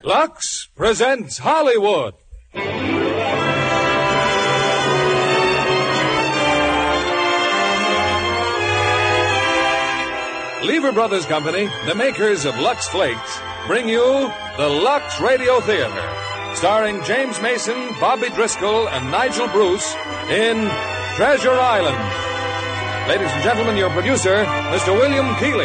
Lux presents Hollywood. Lever Brothers Company, the makers of Lux Flakes, bring you the Lux Radio Theater, starring James Mason, Bobby Driscoll, and Nigel Bruce in Treasure Island. Ladies and gentlemen, your producer, Mr. William Keighley.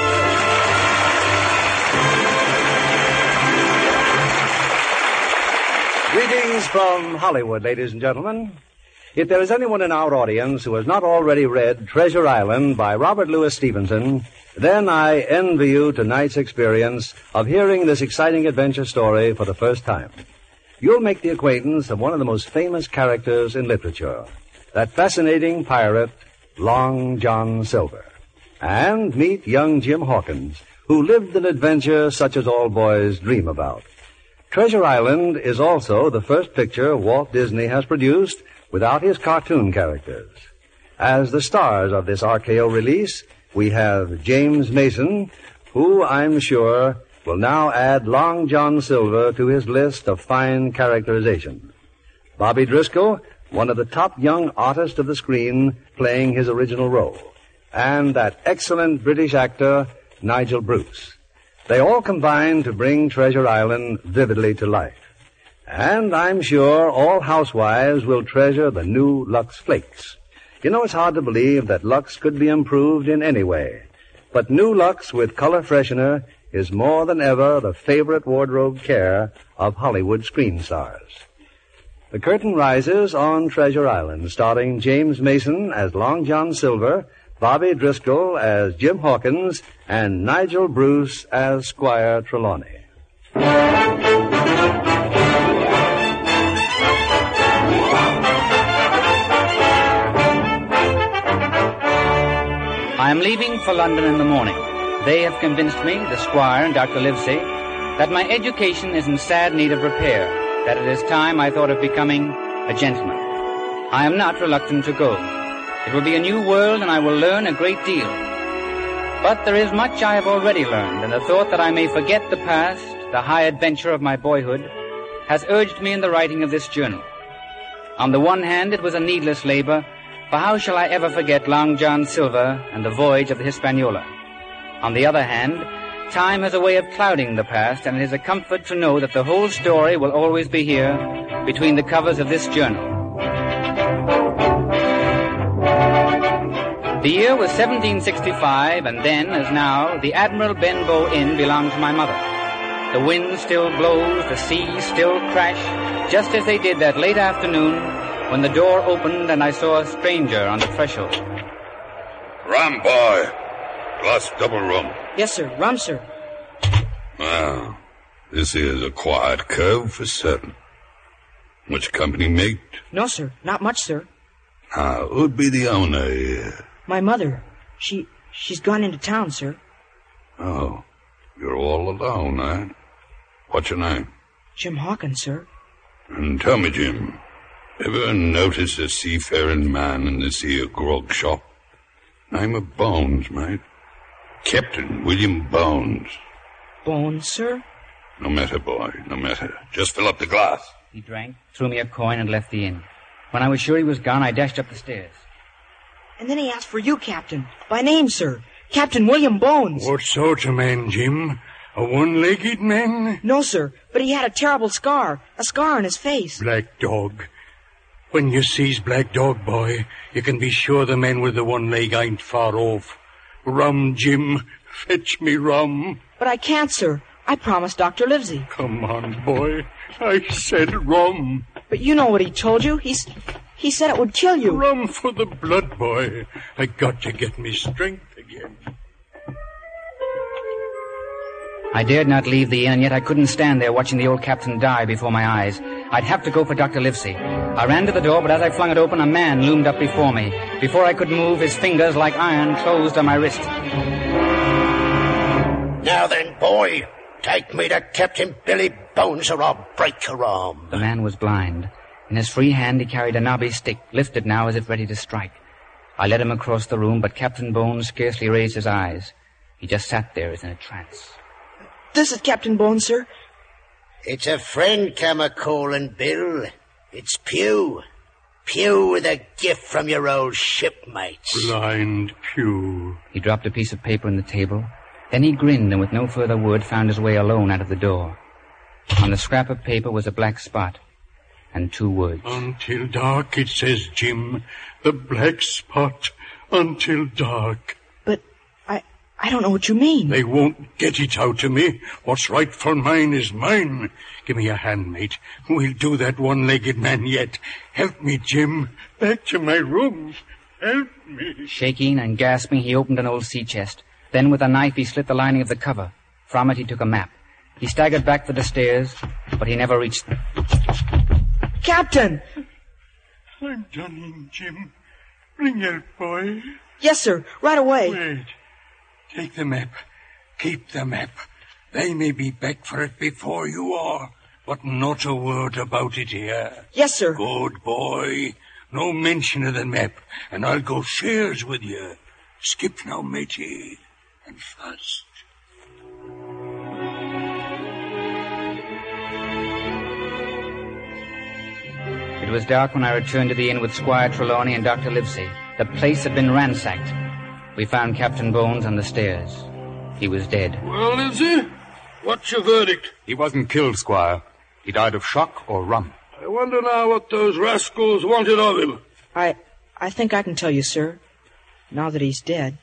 Greetings from Hollywood, ladies and gentlemen. If there is anyone in our audience who has not already read Treasure Island by Robert Louis Stevenson, then I envy you tonight's experience of hearing this exciting adventure story for the first time. You'll make the acquaintance of one of the most famous characters in literature, that fascinating pirate, Long John Silver, and meet young Jim Hawkins, who lived an adventure such as all boys dream about. Treasure Island is also the first picture Walt Disney has produced without his cartoon characters. As the stars of this RKO release, we have James Mason, who I'm sure will now add Long John Silver to his list of fine characterization. Bobby Driscoll, one of the top young artists of the screen, playing his original role. And that excellent British actor, Nigel Bruce. They all combine to bring Treasure Island vividly to life. And I'm sure all housewives will treasure the new Lux Flakes. You know, it's hard to believe that Lux could be improved in any way. But new Lux with color freshener is more than ever the favorite wardrobe care of Hollywood screen stars. The curtain rises on Treasure Island, starring James Mason as Long John Silver, Bobby Driscoll as Jim Hawkins, and Nigel Bruce as Squire Trelawney. I am leaving for London in the morning. They have convinced me, the Squire and Dr. Livesey, that my education is in sad need of repair, that it is time I thought of becoming a gentleman. I am not reluctant to go. It will be a new world, and I will learn a great deal. But there is much I have already learned, and the thought that I may forget the past, the high adventure of my boyhood, has urged me in the writing of this journal. On the one hand, it was a needless labor, for how shall I ever forget Long John Silver and the voyage of the Hispaniola? On the other hand, time has a way of clouding the past, and it is a comfort to know that the whole story will always be here between the covers of this journal. The year was 1765, and then, as now, the Admiral Benbow Inn belonged to my mother. The wind still blows, the seas still crash, just as they did that late afternoon when the door opened and I saw a stranger on the threshold. Rum, boy. Glass double rum. Yes, sir. Rum, sir. Well, this here's a quiet cove for certain. Much company, mate? No, sir. Not much, sir. Who'd be the owner here? My mother. She's gone into town, sir. Oh, you're all alone, eh? What's your name? Jim Hawkins, sir. And tell me, Jim, ever notice a seafaring man in this here grog shop? Name of Bones, mate. Captain William Bones. Bones, sir? No matter, boy, no matter. Just fill up the glass. He drank, threw me a coin, and left the inn. When I was sure he was gone, I dashed up the stairs. And then he asked for you, Captain. By name, sir. Captain William Bones. What sort of man, Jim? A one-legged man? No, sir, but he had a terrible scar. A scar on his face. Black Dog. When you sees Black Dog, boy, you can be sure the man with the one leg ain't far off. Rum, Jim. Fetch me rum. But I can't, sir. I promised Dr. Livesey. Come on, boy. I said rum. But you know what he told you. He said it would kill you. Rum for the blood, boy. I got to get me strength again. I dared not leave the inn, and yet I couldn't stand there watching the old captain die before my eyes. I'd have to go for Dr. Livesey. I ran to the door, but as I flung it open, a man loomed up before me. Before I could move, his fingers, like iron, closed on my wrist. Now then, boy, take me to Captain Billy Bones or I'll break your arm. The man was blind. In his free hand he carried a knobby stick, lifted now as if ready to strike. I led him across the room, but Captain Bones scarcely raised his eyes. He just sat there as in a trance. This is Captain Bones, sir. It's a friend come a-calling, Bill. It's Pew. Pew with a gift from your old shipmates. Blind Pew. He dropped a piece of paper on the table. Then he grinned and with no further word found his way alone out of the door. On the scrap of paper was a black spot and 2 words. Until dark, it says, Jim. The black spot. Until dark. But I don't know what you mean. They won't get it out of me. What's rightful mine is mine. Give me a hand, mate. We'll do that one-legged man yet. Help me, Jim. Back to my room. Help me. Shaking and gasping, he opened an old sea chest. Then with a knife he slit the lining of the cover. From it he took a map. He staggered back for the stairs, but he never reached them. Captain! I'm done in, Jim. Bring help, boy. Yes, sir. Right away. Wait. Take the map. Keep the map. They may be back for it before you are, but not a word about it here. Yes, sir. Good boy. No mention of the map, and I'll go shares with you. Skip now, matey, and fast. It was dark when I returned to the inn with Squire Trelawney and Dr. Livesey. The place had been ransacked. We found Captain Bones on the stairs. He was dead. Well, Livesey, what's your verdict? He wasn't killed, Squire. He died of shock or rum. I wonder now what those rascals wanted of him. I think I can tell you, sir. Now that he's dead.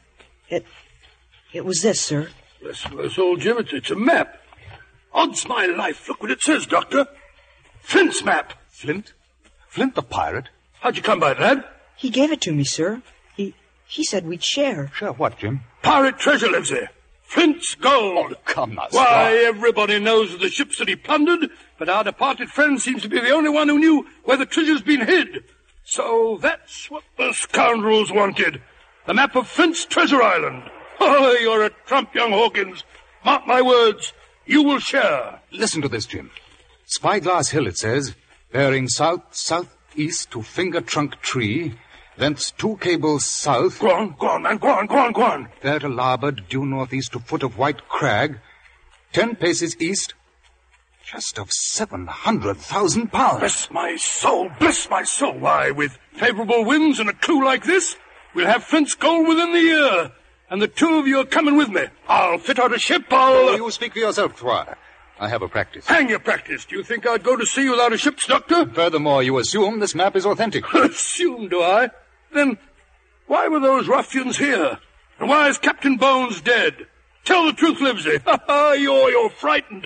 It was this, sir. Bless old Jim, it's a map. Odds my life, look what it says, Doctor. Flint's map. Flint? Flint the pirate? How'd you come by it, lad? He gave it to me, sir. He said we'd share. Share what, Jim? Pirate treasure, Livesey. Flint's gold. Oh, come now, Why, Squire. everybody knows of the ships that he plundered, but our departed friend seems to be the only one who knew where the treasure's been hid. So that's what the scoundrels wanted. The map of Flint's treasure island. Oh, you're a trump, young Hawkins. Mark my words, you will share. Listen to this, Jim. Spyglass Hill, it says, bearing south-southeast to Finger Trunk Tree, thence 2 cables south. Go on, man, go on. There to larboard, due northeast to foot of White Crag, 10 paces east, just of 700,000 pounds. Bless my soul. Why, with favorable winds and a clue like this, we'll have Flint's gold within the year. And the 2 of you are coming with me. I'll fit out a ship, You speak for yourself, Squire. I have a practice. Hang your practice. Do you think I'd go to sea without a ship's doctor? Furthermore, you assume this map is authentic. Assume, do I? Then why were those ruffians here? And why is Captain Bones dead? Tell the truth, Livesey. You're frightened.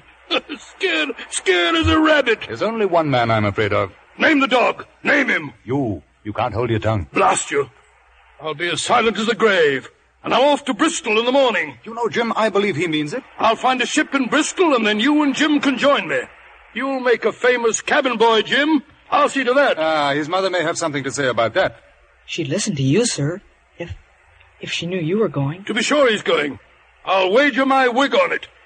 Scared as a rabbit. There's only one man I'm afraid of. Name the dog. Name him. You can't hold your tongue. Blast you. I'll be as silent as the grave. And I'm off to Bristol in the morning. You know, Jim, I believe he means it. I'll find a ship in Bristol, and then you and Jim can join me. You'll make a famous cabin boy, Jim. I'll see to that. His mother may have something to say about that. She'd listen to you, sir, if she knew you were going. To be sure he's going. I'll wager my wig on it.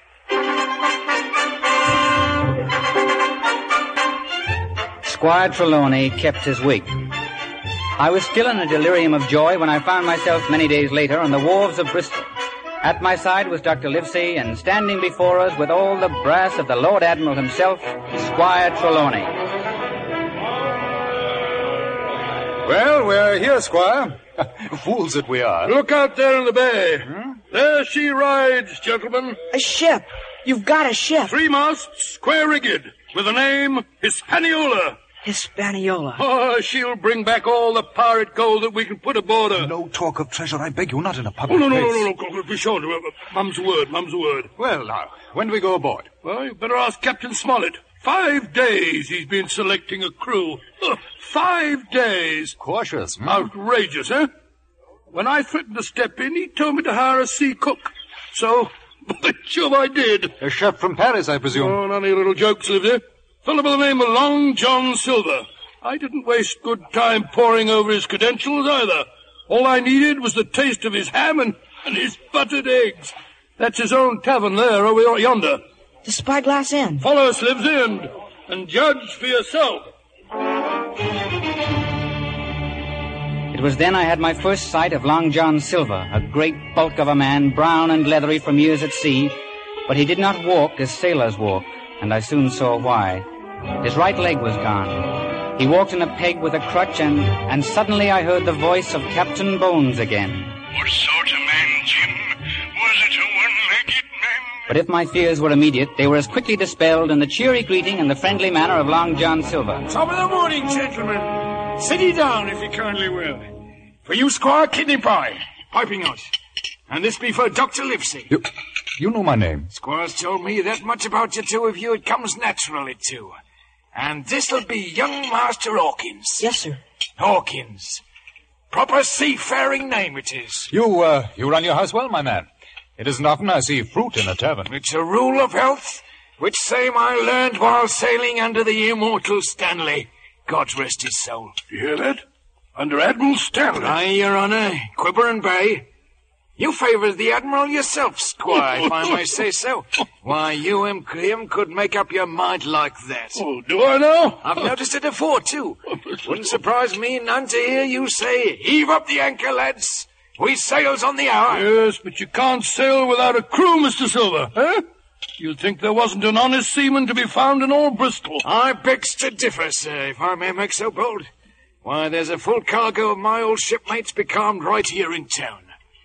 Squire Trelawney kept his wig. I was still in a delirium of joy when I found myself many days later on the wharves of Bristol. At my side was Dr. Livesey, and standing before us with all the brass of the Lord Admiral himself, Squire Trelawney. Well, we're here, Squire. Fools that we are. Look out there in the bay. There she rides, gentlemen. A ship. You've got a ship. 3 masts, square-rigged, with the name Hispaniola. Hispaniola. Oh, she'll bring back all the pirate gold that we can put aboard her. No talk of treasure, I beg you, not in a public place. No. Be sure. Mum's a word. Well, now, when do we go aboard? Well, you better ask Captain Smollett. 5 days he's been selecting a crew. 5 days. Cautious, Outrageous, eh? When I threatened to step in, he told me to hire a sea cook. So, by Jove, I did. A chef from Paris, I presume. Oh, none of your little jokes, Livesey. Fellow by the name of Long John Silver. I didn't waste good time poring over his credentials either. All I needed was the taste of his ham and his buttered eggs. That's his own tavern there, over yonder. The Spyglass Inn. Follow us, Livesey, and judge for yourself. It was then I had my first sight of Long John Silver, a great bulk of a man, brown and leathery from years at sea, but he did not walk as sailors walk. and I soon saw why. His right leg was gone. He walked in a peg with a crutch, and suddenly I heard the voice of Captain Bones again. What sort of man, Jim? Was it a one-legged man? But if my fears were immediate, they were as quickly dispelled in the cheery greeting and the friendly manner of Long John Silver. Top of the morning, gentlemen. Sit ye down, if you kindly will. For you, Squire, kidney pie, piping hot. And this be for Dr. Livesey. You know my name. Squire's told me that much about you two of you, it comes naturally to. And this'll be young Master Hawkins. Yes, sir. Hawkins. Proper seafaring name it is. You run your house well, my man. It isn't often I see fruit in a tavern. It's a rule of health, which same I learned while sailing under the immortal Stanley. God rest his soul. You hear that? Under Admiral Stanley? Aye, Your Honor. Quiberon Bay. You favoured the Admiral yourself, Squire, if I may say so. Why, you and him could make up your mind like that. Oh, do I now? I've noticed it afore, too. Wouldn't surprise me none to hear you say, heave up the anchor, lads. We sails on the hour. Yes, but you can't sail without a crew, Mr. Silver, eh? You'd think there wasn't an honest seaman to be found in all Bristol. I begs to differ, sir, if I may make so bold. Why, there's a full cargo of my old shipmates becalmed right here in town.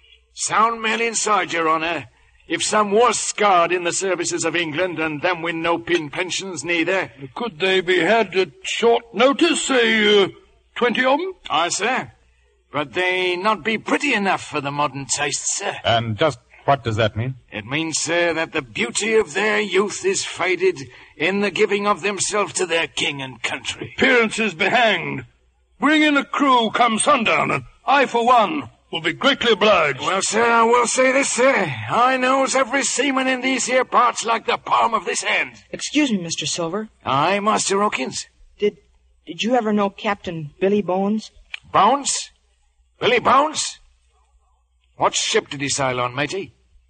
Sound men inside, Your Honour. If some was scarred in the services of England, and them with no pin pensions neither. Could they be had at short notice, say, 20 of them? Aye, sir. But they not be pretty enough for the modern taste, sir. And just what does that mean? It means, sir, that the beauty of their youth is faded in the giving of themselves to their king and country. Appearances be hanged. Bring in a crew come sundown, and I, for one, will be greatly obliged. Well, sir, I will say this, sir. I knows every seaman in these here parts like the palm of this hand. Excuse me, Mr. Silver. Aye, Master Hawkins. Did you ever know Captain Billy Bones? Bones? Billy Bones? What ship did he sail on, matey?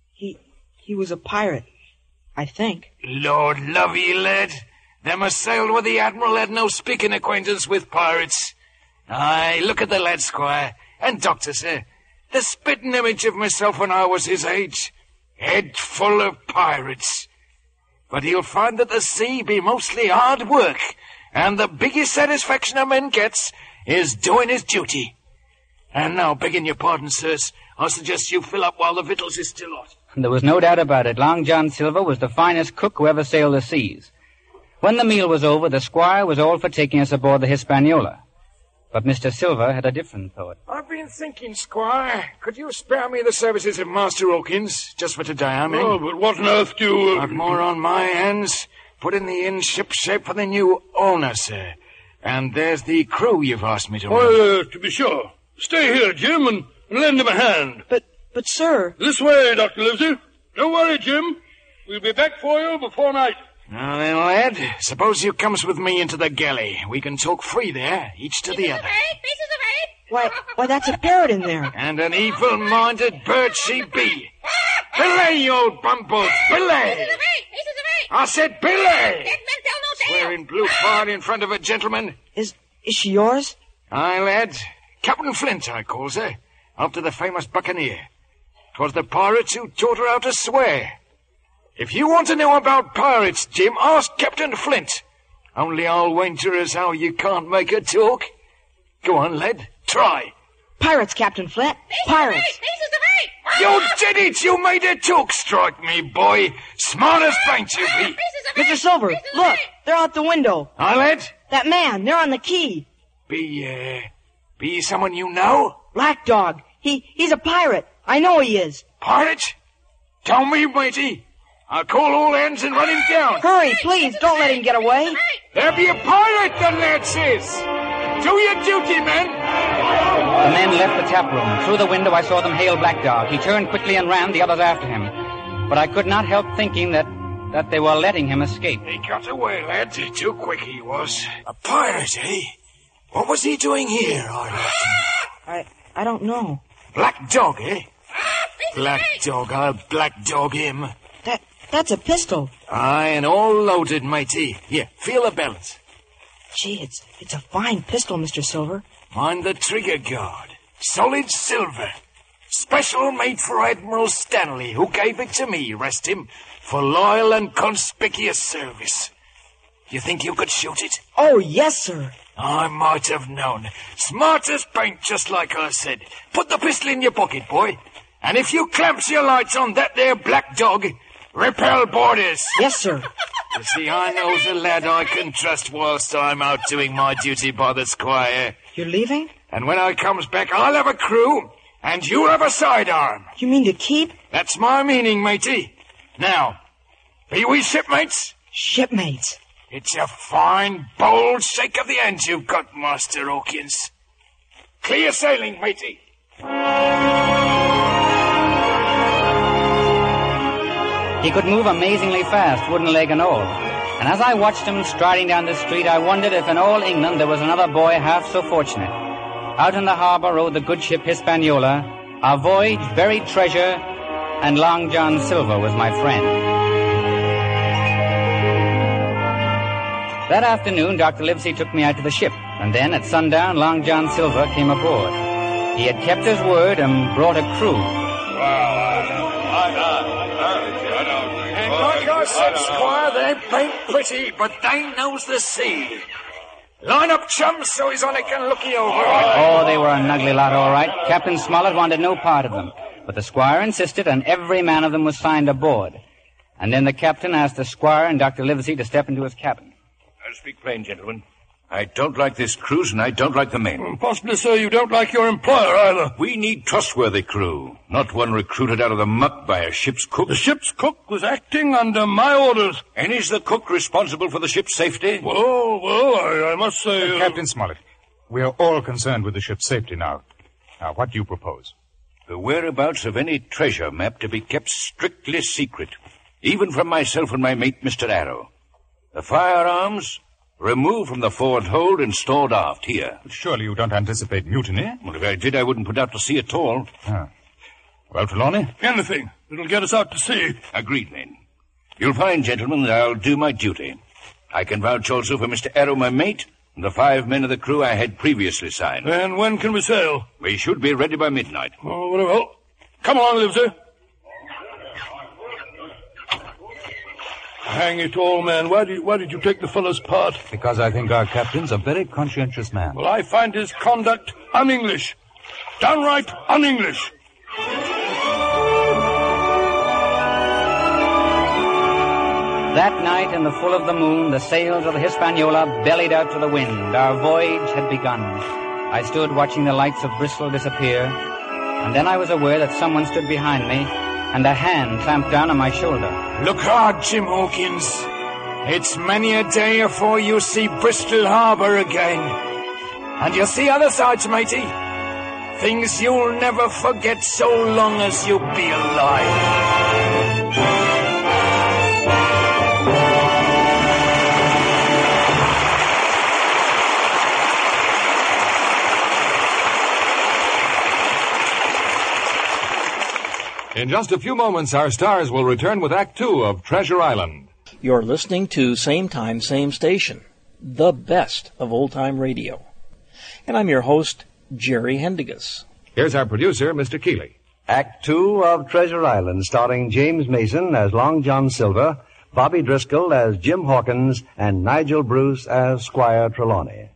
He was a pirate, I think. Lord love ye, lad. Them a sailed with the Admiral had no speaking acquaintance with pirates. Aye, look at the lad, Squire. And Doctor, sir. The spitting image of myself when I was his age. Head full of pirates. But he'll find that the sea be mostly hard work, and the biggest satisfaction a man gets is doing his duty. And now, begging your pardon, sirs, I suggest you fill up while the victuals is still hot. There was no doubt about it. Long John Silver was the finest cook who ever sailed the seas. When the meal was over, the squire was all for taking us aboard the Hispaniola. But Mr. Silver had a different thought. I've been thinking, Squire, could you spare me the services of Master Hawkins, just for today, I mean? Oh, but what on earth do you... I've more on my hands. Putting the inn ship shape for the new owner, sir. And there's the crew you've asked me to run. Oh, to be sure. Stay here, Jim, and lend him a hand. But, sir... This way, Dr. Livesey. Don't worry, Jim. We'll be back for you before night. Now then, lad, suppose you comes with me into the galley. We can talk free there, each to the other. Why, that's a parrot in there. And an evil-minded bird she be. Belay, you old bumbles, belay! I said belay! Swearing blue fire in front of a gentleman. Is she yours? Aye, lad. Captain Flint, I calls her, after the famous buccaneer. 'Twas the pirates who taught her how to swear. If you want to know about pirates, Jim, ask Captain Flint. Only I'll wager as how you can't make her talk. Go on, lad, try. Pirates, Captain Flint. Pirates. You did it! You made her talk, strike me, boy. Smart as paint you be. Mr. Silver, look, they're out the window. Aye, lad? That man, they're on the quay. Be someone you know? Black Dog. He's a pirate. I know he is. Pirate? Tell me, matey. I'll call all hands and run him down. Hurry, please, don't let him get away. There be a pirate, the lad says. Do your duty, men. The men left the tap room. Through the window I saw them hail Black Dog. He turned quickly and ran, the others after him. But I could not help thinking that they were letting him escape. He got away, lad. Too quick he was. A pirate, eh? What was he doing here, I don't know. Black Dog, eh? Black Dog, I'll Black Dog him. That's a pistol. Aye, and all loaded, matey. Here, feel the balance. Gee, it's a fine pistol, Mr. Silver. Mind the trigger guard. Solid silver. Special made for Admiral Stanley, who gave it to me, rest him, for loyal and conspicuous service. You think you could shoot it? Oh, yes, sir. I might have known. Smart as paint, just like I said. Put the pistol in your pocket, boy. And if you clamps your lights on that there black dog, repel boarders. Yes, sir. You see, I knows a lad I can trust whilst I'm out doing my duty by the squire. You're leaving? And when I comes back, I'll have a crew, and you'll have a sidearm. You mean to keep? That's my meaning, matey. Now, be we shipmates? Shipmates. It's a fine, bold shake of the hand you've got, Master Hawkins. Clear sailing, matey. He could move amazingly fast, wooden leg and all. And as I watched him striding down the street, I wondered if in all England there was another boy half so fortunate. Out in the harbor rode the good ship Hispaniola. Our voyage, buried treasure, and Long John Silver was my friend. That afternoon, Dr. Livesey took me out to the ship, and then at sundown, Long John Silver came aboard. He had kept his word and brought a crew. And like I said, Squire, they ain't pretty, but they knows the sea. Line up, chums, so his honor can look you over. Oh, they were an ugly lot, all right. Captain Smollett wanted no part of them, but the squire insisted, and every man of them was signed aboard. And then the captain asked the squire and Dr. Livesey to step into his cabin. I'll speak plain, gentlemen. I don't like this cruise, and I don't like the men. Possibly, sir, you don't like your employer either. We need trustworthy crew, not one recruited out of the muck by a ship's cook. The ship's cook was acting under my orders. And is the cook responsible for the ship's safety? Well, I must say... Captain Smollett, we are all concerned with the ship's safety now. Now, what do you propose? The whereabouts of any treasure map to be kept strictly secret, even from myself and my mate, Mr. Arrow. The firearms... removed from the forward hold and stored aft here. But surely you don't anticipate mutiny? Well, if I did, I wouldn't put out to sea at all. Well, Trelawney? Anything that'll get us out to sea. Agreed, then. You'll find, gentlemen, that I'll do my duty. I can vouch also for Mr. Arrow, my mate, and the 5 men of the crew I had previously signed. And when can we sail? We should be ready by midnight. Oh, very well. Come along, Livesey. Hang it all, man. Why did you take the fellow's part? Because I think our captain's a very conscientious man. Well, I find his conduct un-English. Downright un-English. That night, in the full of the moon, the sails of the Hispaniola bellied out to the wind. Our voyage had begun. I stood watching the lights of Bristol disappear, and then I was aware that someone stood behind me, and a hand clamped down on my shoulder. Look hard, Jim Hawkins. It's many a day afore you see Bristol Harbour again. And you'll see other sides, matey. Things you'll never forget so long as you be alive. In just a few moments, our stars will return with Act 2 of Treasure Island. You're listening to Same Time, Same Station, the best of old-time radio. And I'm your host, Jerry Hendigas. Here's our producer, Mr. Keeley. Act 2 of Treasure Island, starring James Mason as Long John Silver, Bobby Driscoll as Jim Hawkins, and Nigel Bruce as Squire Trelawney.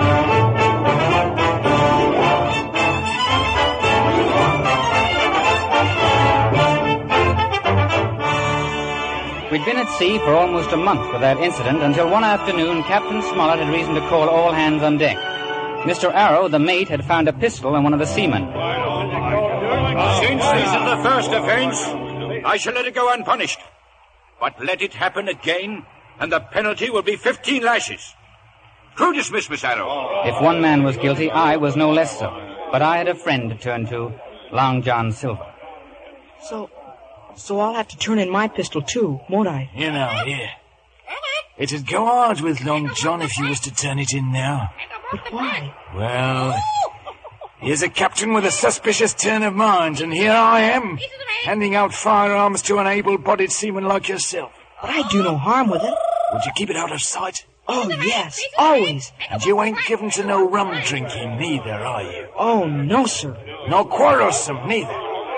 We'd been at sea for almost a month without incident until one afternoon Captain Smollett had reason to call all hands on deck. Mr. Arrow, the mate, had found a pistol in one of the seamen. Since this is the first offence, I shall let it go unpunished. But let it happen again, and the penalty will be 15 lashes. Crew dismissed, Miss Arrow. If one man was guilty, I was no less so. But I had a friend to turn to, Long John Silver. So I'll have to turn in my pistol, too, won't I? You know, yeah. It'd go hard with Long John if you was to turn it in now. But why? Well, here's a captain with a suspicious turn of mind, and here I am, handing out firearms to an able-bodied seaman like yourself. But I do no harm with it. Would you keep it out of sight? Oh, yes, always. And you ain't given to no rum drinking neither, are you? Oh, no, sir. No quarrelsome neither.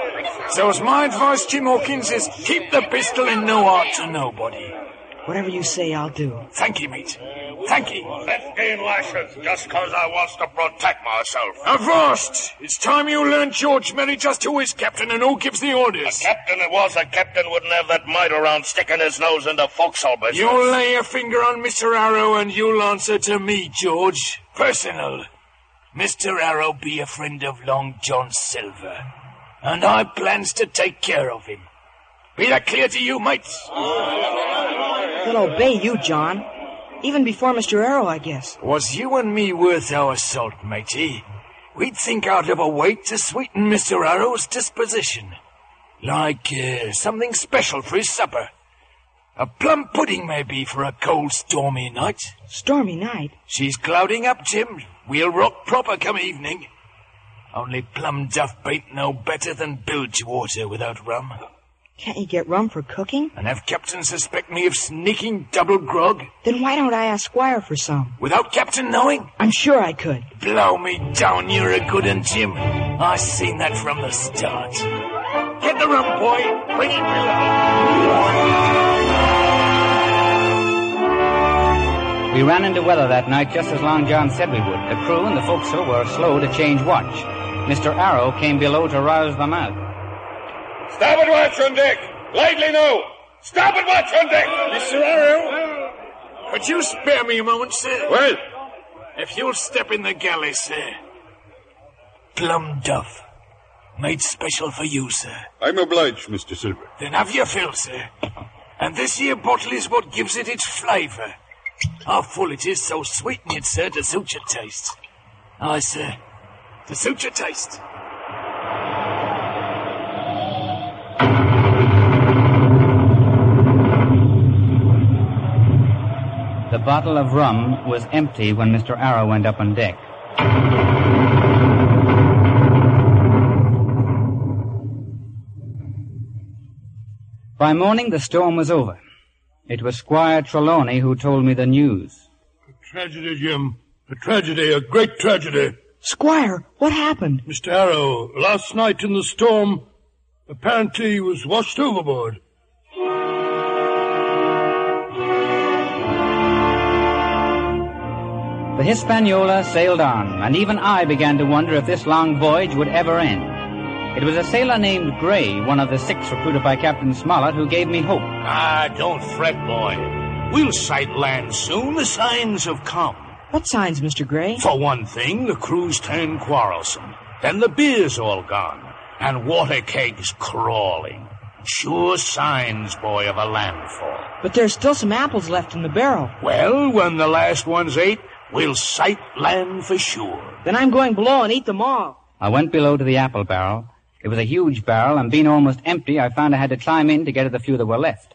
So's my advice, Jim Hawkins, is keep the pistol and no heart to nobody. Whatever you say, I'll do. Thank you, mate. Thank you. 15 lashes, just 'cause I wants to protect myself. Avast! It's time you learned, George Merry, just who is captain and who gives the orders. A captain wouldn't have that mite around sticking his nose into forecastle business. You'll lay a finger on Mr. Arrow and you'll answer to me, George. Personal. Mr. Arrow be a friend of Long John Silver, and I plans to take care of him. Be that clear to you, mates? He'll obey you, John. Even before Mr. Arrow, I guess. Was you and me worth our salt, matey? We'd think out of a way to sweeten Mr. Arrow's disposition. Like something special for his supper. A plum pudding, maybe, for a cold, stormy night. Stormy night? She's clouding up, Jim. We'll rock proper come evening. Only plum duff ain't no better than bilge water without rum. Can't you get rum for cooking? And have Captain suspect me of sneaking double grog? Then why don't I ask Squire for some? Without Captain knowing? I'm sure I could. Blow me down, you're a good un, Jim. I seen that from the start. Get the rum, boy. Bring it below. We ran into weather that night just as Long John said we would. The crew and the forecastle were slow to change watch. Mr. Arrow came below to rouse them out. Starboard watch on deck. Lightly now. Starboard watch on deck. Mr. Arrow, could you spare me a moment, sir? Well? If you'll step in the galley, sir. Plum duff. Made special for you, sir. I'm obliged, Mr. Silver. Then have your fill, sir. And this here bottle is what gives it its flavour. How full it is, so sweeten it, sir, to suit your taste. Aye, sir, to suit your taste. The bottle of rum was empty when Mr. Arrow went up on deck. By morning, the storm was over. It was Squire Trelawney who told me the news. A tragedy, Jim. A tragedy, a great tragedy. Squire, what happened? Mr. Arrow, last night in the storm, apparently he was washed overboard. The Hispaniola sailed on, and even I began to wonder if this long voyage would ever end. It was a sailor named Gray, one of the 6 recruited by Captain Smollett, who gave me hope. Don't fret, boy. We'll sight land soon. The signs have come. What signs, Mr. Gray? For one thing, the crew's turned quarrelsome. Then the beer's all gone, and water kegs crawling. Sure signs, boy, of a landfall. But there's still some apples left in the barrel. Well, when the last one's ate, we'll sight land for sure. Then I'm going below and eat them all. I went below to the apple barrel. It was a huge barrel, and being almost empty, I found I had to climb in to get at the few that were left.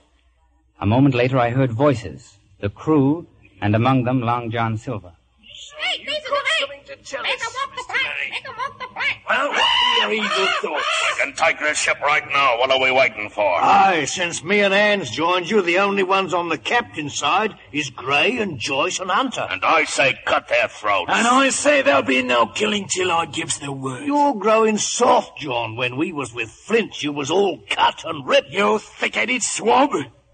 A moment later, I heard voices, the crew, and among them, Long John Silver. Hey, these are the men! Make 'em walk the plank! Make 'em walk the plank! Well, what are your evil thoughts? We can take this ship right now. What are we waiting for? Aye, since me and Anne's joined you, the only ones on the captain's side is Gray and Joyce and Hunter. And I say cut their throats. And I say there'll be no killing till I gives the word. You're growing soft, John. When we was with Flint, you was all cut and ripped. You thick-headed swab.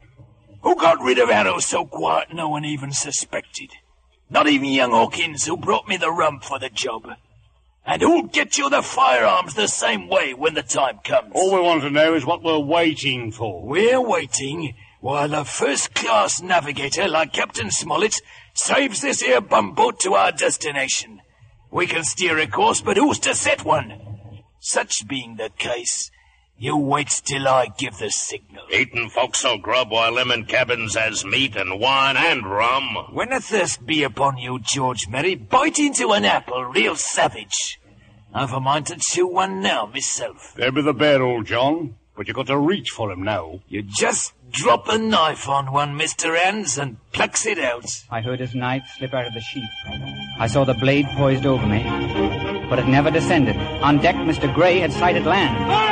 Who got rid of Arrow so quiet no one even suspected? Not even young Hawkins, who brought me the rum for the job. And who'll get you the firearms the same way when the time comes? All we want to know is what we're waiting for. We're waiting while a first-class navigator like Captain Smollett saves this here bumboat to our destination. We can steer a course, but who's to set one? Such being the case, you wait till I give the signal. Eating forecastle grub while them in cabins has meat and wine and rum. When a thirst be upon you, George Merry, bite into an apple real savage. I've a mind to chew one now, myself. There be the bear, old John, but you got to reach for him now. You just drop a knife on one, Mr. Hands, and plucks it out. I heard his knife slip out of the sheath. I saw the blade poised over me, but it never descended. On deck, Mr. Gray had sighted land.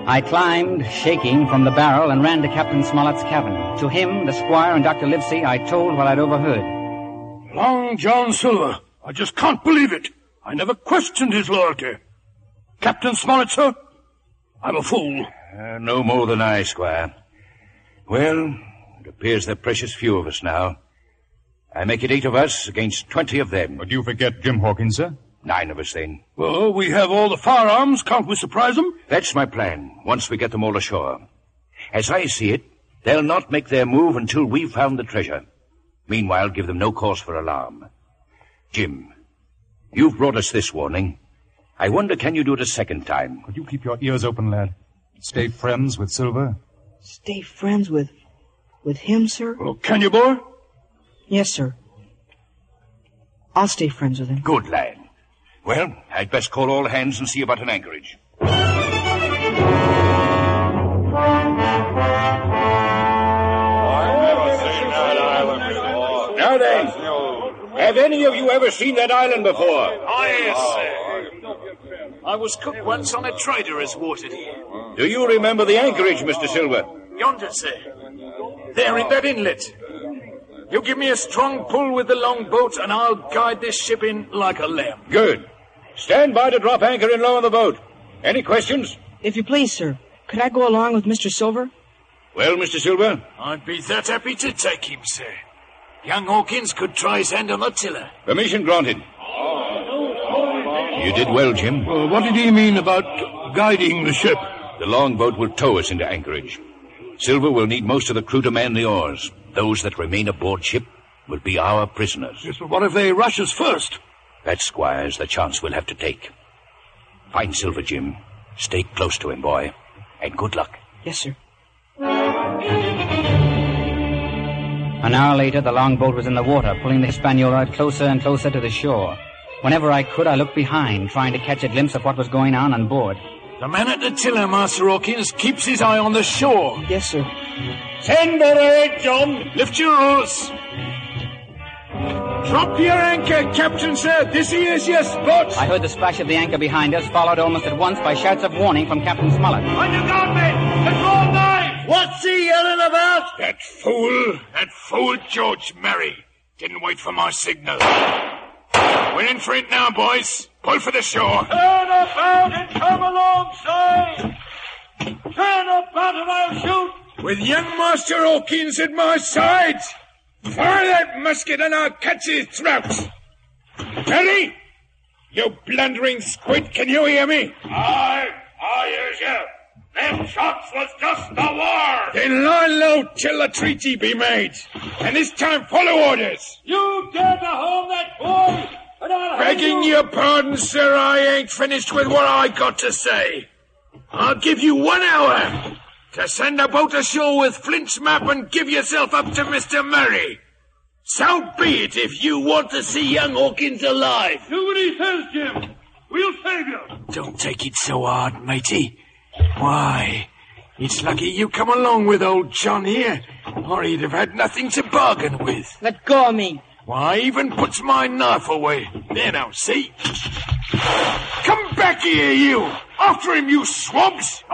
I climbed, shaking, from the barrel and ran to Captain Smollett's cabin. To him, the squire, and Dr. Livesey, I told what I'd overheard. Long John Silver. I just can't believe it. I never questioned his loyalty. Captain Smollett, sir? I'm a fool. No more than I, Squire. Well, it appears there are precious few of us now. I make it 8 of us against 20 of them. But you forget Jim Hawkins, sir? 9 of us, then. Well, we have all the firearms. Can't we surprise them? That's my plan, once we get them all ashore. As I see it, they'll not make their move until we've found the treasure. Meanwhile, give them no cause for alarm. Jim, you've brought us this warning. I wonder, can you do it a second time? Could you keep your ears open, lad? Stay friends with Silver? Stay friends with him, sir? Well, can you, boy? Yes, sir. I'll stay friends with him. Good lad. Well, I'd best call all hands and see about an anchorage. Now then, have any of you ever seen that island before? Oh, yes, sir. I was cook once on a trader as watered here. Do you remember the anchorage, Mr. Silver? Yonder, sir. There in that inlet. You give me a strong pull with the longboat, and I'll guide this ship in like a lamb. Good. Stand by to drop anchor and lower the boat. Any questions? If you please, sir, could I go along with Mr. Silver? Well, Mr. Silver? I'd be that happy to take him, sir. Young Hawkins could try his hand on the tiller. Permission granted. You did well, Jim. What did he mean about guiding the ship? The longboat will tow us into anchorage. Silver will need most of the crew to man the oars. Those that remain aboard ship will be our prisoners. Yes, but what if they rush us first? That, Squire, is the chance we'll have to take. Find Silver, Jim. Stay close to him, boy. And good luck. Yes, sir. An hour later, the longboat was in the water, pulling the Hispaniola closer and closer to the shore. Whenever I could, I looked behind, trying to catch a glimpse of what was going on board. The man at the tiller, Master Hawkins, keeps his eye on the shore. Yes, sir. Send her ahead, John. Lift your oars. Drop your anchor, Captain, sir. This is your spot. I heard the splash of the anchor behind us, followed almost at once by shouts of warning from Captain Smollett. On your guard, men! Let's roll knives! What's he yelling about? That fool George Merry didn't wait for my signal. We're in for it now, boys. Pull for the shore. Turn about and come alongside! Turn about and I'll shoot! With young Master Hawkins at my side, fire that musket and I'll catch his throat. Merry, you blundering squid, can you hear me? I hears you. Them shots was just a war. Then lie low till the treaty be made. And this time follow orders. You dare to hold that boy, and I'll Begging your pardon, sir, I ain't finished with what I got to say. I'll give you 1 hour to send a boat ashore with Flint's map and give yourself up to Mr. Murray. So be it if you want to see young Hawkins alive. do what he says, Jim. We'll save you. Don't take it so hard, matey. Why, it's lucky you come along with old John here, or he'd have had nothing to bargain with. Let go of me. Why, even puts my knife away. There now, see? Come back here, you! After him, you swabs!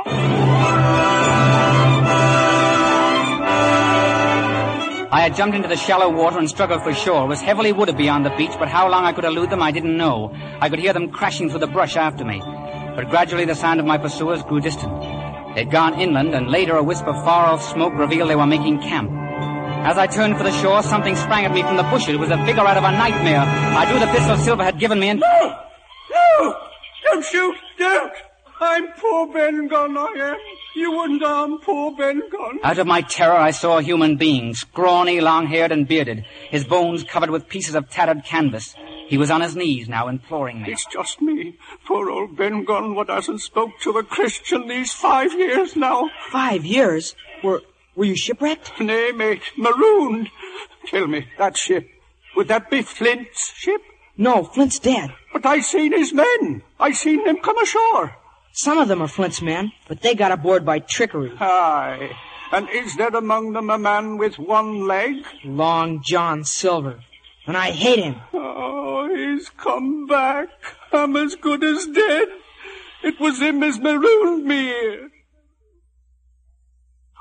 I had jumped into the shallow water and struggled for shore. It was heavily wooded beyond the beach, but how long I could elude them, I didn't know. I could hear them crashing through the brush after me. But gradually the sound of my pursuers grew distant. They'd gone inland, and later a wisp of far-off smoke revealed they were making camp. As I turned for the shore, something sprang at me from the bushes. It was a figure out of a nightmare. I drew the pistol Silver had given me and... No! Don't shoot! Don't! I'm poor Ben Gunn, I am. You wouldn't harm poor Ben Gunn. Out of my terror, I saw a human being, scrawny, long-haired and bearded, his bones covered with pieces of tattered canvas. He was on his knees now, imploring me. It's just me, poor old Ben Gunn, what hasn't spoke to a Christian these 5 years now. 5 years? Were you shipwrecked? Nay, mate, marooned. Tell me, that ship, would that be Flint's ship? No, Flint's dead. But I seen his men. I seen them come ashore. Some of them are Flint's men, but they got aboard by trickery. Aye. And is there among them a man with 1 leg? Long John Silver. And I hate him. Oh, he's come back. I'm as good as dead. It was him as marooned me here.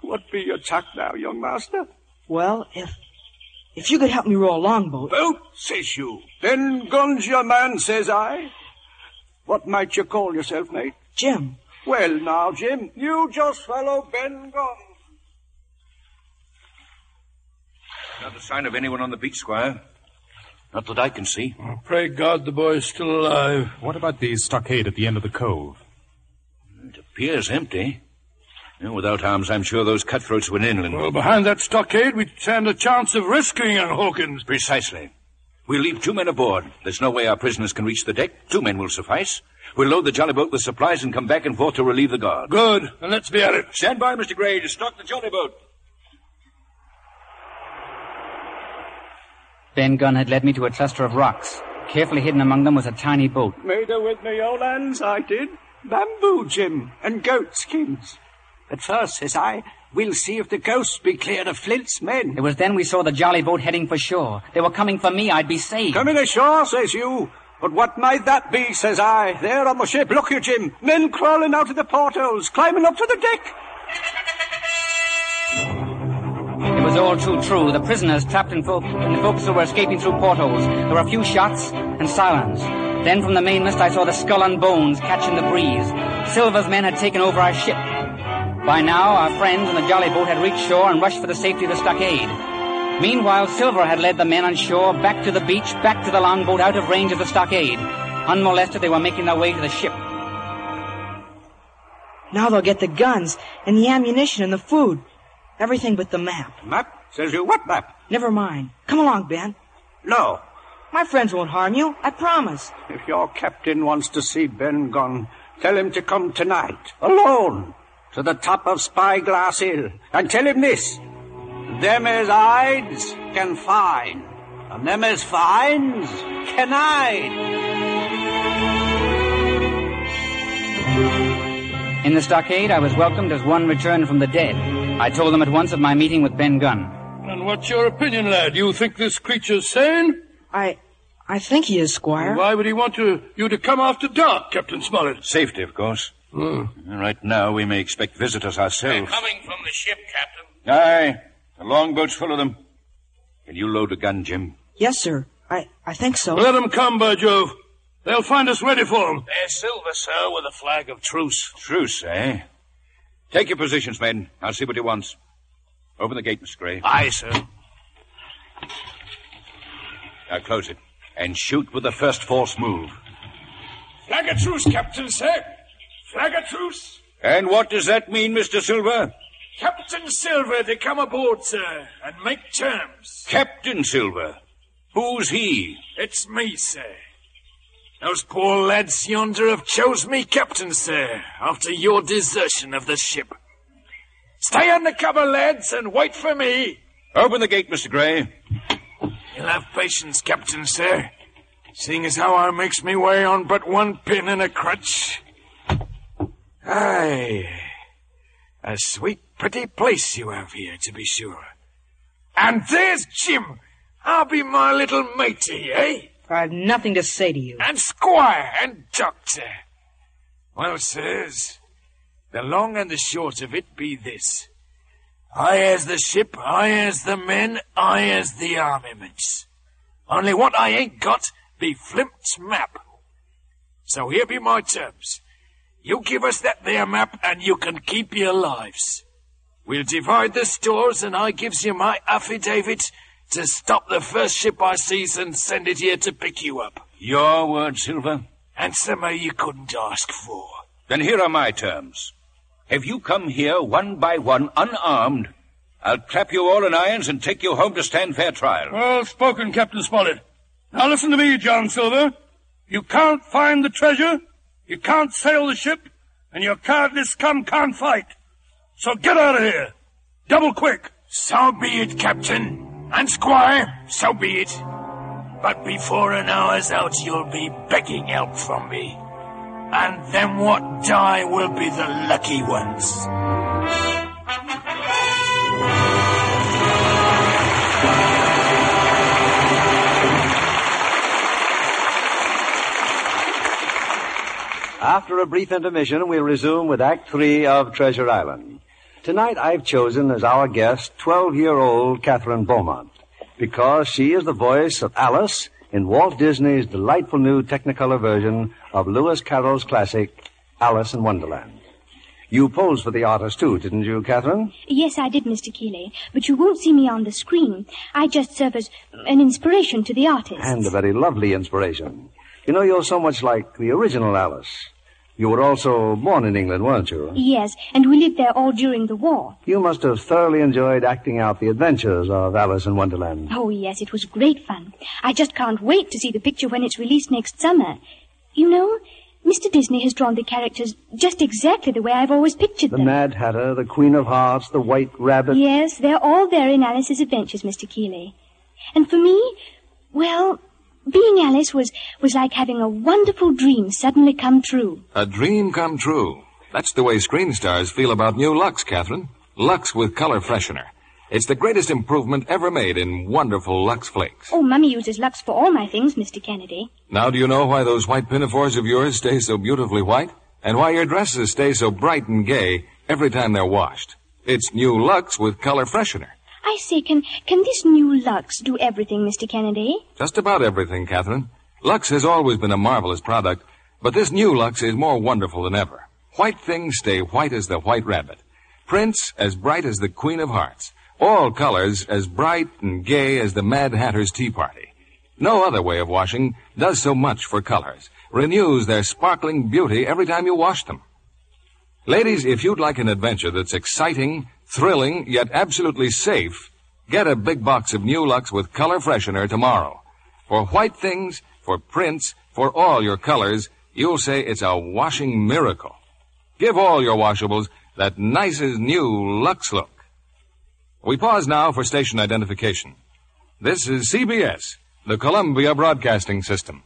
What be your tack now, young master? Well, if you could help me row a longboat. Boat, says you. Then gun's your man, says I. What might you call yourself, mate? Jim. Well, now, Jim, you just follow Ben Gunn. Not a sign of anyone on the beach, Squire. Not that I can see. Oh, pray God the boy's still alive. What about the stockade at the end of the cove? It appears empty. Without arms, I'm sure those cutthroats went inland. Well, behind that stockade, we'd stand a chance of rescuing young Hawkins. Precisely. We'll leave 2 men aboard. There's no way our prisoners can reach the deck. 2 men will suffice. We'll load the jolly boat with supplies and come back and forth to relieve the guard. Good. And let's be at it. Stand by, Mr. Gray, to stock the jolly boat. Ben Gunn had led me to a cluster of rocks. Carefully hidden among them was a tiny boat. Made her with me old hands, I did. Bamboo, Jim, and goat skins. At first, says I, we'll see if the ghosts be cleared of Flint's men. It was then we saw the jolly boat heading for shore. They were coming for me. I'd be saved. Coming ashore, says you. But what might that be, says I. There on the ship, look you, Jim. Men crawling out of the portholes, climbing up to the deck. It was all too true. The prisoners trapped in the forecastle were escaping through portholes. There were a few shots and silence. Then from the mainmast I saw the skull and bones catching the breeze. Silver's men had taken over our ship. By now, our friends in the jolly boat had reached shore and rushed for the safety of the stockade. Meanwhile, Silver had led the men on shore back to the beach, back to the longboat, out of range of the stockade. Unmolested, they were making their way to the ship. Now they'll get the guns and the ammunition and the food. Everything but the map. Map? Says you, what map? Never mind. Come along, Ben. No. My friends won't harm you. I promise. If your captain wants to see Ben Gunn, tell him to come tonight, alone, to the top of Spyglass Hill, and tell him this. Them as hides can find, and them as finds can hide. In the stockade, I was welcomed as one returned from the dead. I told them at once of my meeting with Ben Gunn. And what's your opinion, lad? You think this creature's sane? I think he is, Squire. Why would he want you to come after dark, Captain Smollett? Safety, of course. Right now, we may expect visitors ourselves. They're coming from the ship, Captain. Aye. The longboat's full of them. Can you load a gun, Jim? Yes, sir. I think so. Let them come, by Jove. They'll find us ready for them. There's Silver, sir, with a flag of truce. Truce, eh? Take your positions, men. I'll see what he wants. Open the gate, Mr. Gray. Aye, sir. Now close it. And shoot with the first force move. Flag of truce, Captain, sir. Flag of truce. And what does that mean, Mr. Silver? Captain Silver to come aboard, sir, and make terms. Captain Silver? Who's he? It's me, sir. Those poor lads yonder have chose me captain, sir, after your desertion of the ship. Stay under cover, lads, and wait for me. Open the gate, Mr. Gray. You'll have patience, Captain, sir, seeing as how I makes me way on but one pin and a crutch. Aye, a sweet, pretty place you have here, to be sure. And there's Jim. I'll be my little matey, eh? I have nothing to say to you. And Squire and Doctor. Well, sirs, the long and the short of it be this. I has the ship, I has the men, I has the armaments. Only what I ain't got be Flint's map. So here be my terms. You give us that there map and you can keep your lives. We'll divide the stores and I gives you my affidavit to stop the first ship I sees and send it here to pick you up. Your word, Silver? And somehow you couldn't ask for. Then here are my terms. If you come here one by one, unarmed, I'll clap you all in irons and take you home to stand fair trial. Well spoken, Captain Smollett. Now listen to me, John Silver. You can't find the treasure, you can't sail the ship, and your cowardly scum can't fight. So get out of here. Double quick. So be it, Captain. And Squire, so be it. But before an hour's out, you'll be begging help from me. And them what die will be the lucky ones. After a brief intermission, we'll resume with Act 3 of Treasure Island. Tonight I've chosen as our guest 12-year-old Catherine Beaumont because she is the voice of Alice in Walt Disney's delightful new Technicolor version of Lewis Carroll's classic, Alice in Wonderland. You posed for the artist, too, didn't you, Catherine? Yes, I did, Mr. Keeley. But you won't see me on the screen. I just serve as an inspiration to the artist. And a very lovely inspiration. You know, you're so much like the original Alice. You were also born in England, weren't you? Yes, and we lived there all during the war. You must have thoroughly enjoyed acting out the adventures of Alice in Wonderland. Oh, yes, it was great fun. I just can't wait to see the picture when it's released next summer. You know, Mr. Disney has drawn the characters just exactly the way I've always pictured them. The Mad Hatter, the Queen of Hearts, the White Rabbit. Yes, they're all there in Alice's Adventures, Mr. Keeley. And for me, well, being Alice was like having a wonderful dream suddenly come true. A dream come true. That's the way screen stars feel about new Lux, Catherine. Lux with color freshener. It's the greatest improvement ever made in wonderful Lux Flakes. Oh, Mummy uses Lux for all my things, Mr. Kennedy. Now do you know why those white pinafores of yours stay so beautifully white? And why your dresses stay so bright and gay every time they're washed? It's new Lux with color freshener. I say, can this new Lux do everything, Mr. Kennedy? Just about everything, Catherine. Lux has always been a marvelous product, but this new Lux is more wonderful than ever. White things stay white as the White Rabbit. Prints as bright as the Queen of Hearts. All colors as bright and gay as the Mad Hatter's Tea Party. No other way of washing does so much for colors. Renews their sparkling beauty every time you wash them. Ladies, if you'd like an adventure that's exciting, thrilling, yet absolutely safe, get a big box of new Lux with color freshener tomorrow. For white things, for prints, for all your colors, you'll say it's a washing miracle. Give all your washables that nicest new Lux look. We pause now for station identification. This is CBS, the Columbia Broadcasting System.